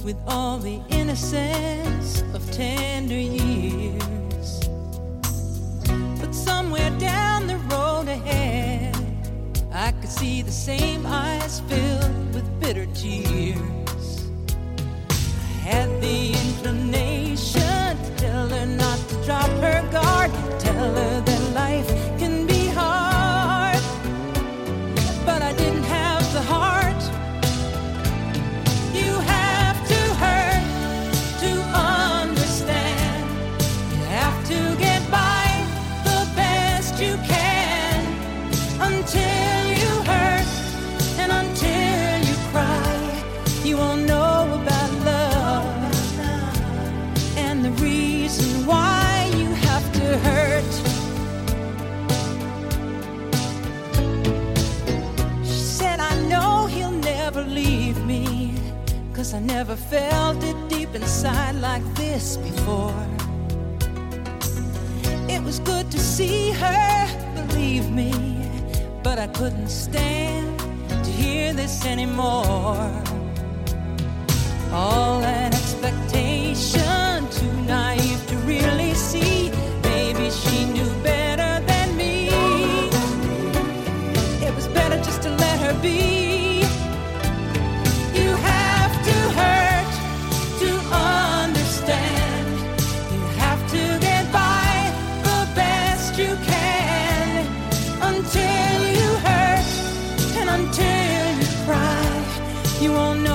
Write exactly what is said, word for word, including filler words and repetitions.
with all the innocence of tender years. But somewhere down the road ahead, I could see the same eyes filled with bitter tears. I had the inclination to tell her not to drop her guard, tell her that life can be hard, but I didn't have the heart. You have to hurt to understand. You have to get by the best you can until you hurt and until you cry. You won't know about love and the reason why you have to hurt. She said, I know he'll never leave me, 'cause I never felt it deep inside like this before. It was good to see her, believe me, but I couldn't stand to hear this anymore. All that expectation, too naive to really see. Maybe she knew better than me. It was better just to let her be. You have to hurt to understand. You have to get by the best you can until you hurt and until you cry. You won't know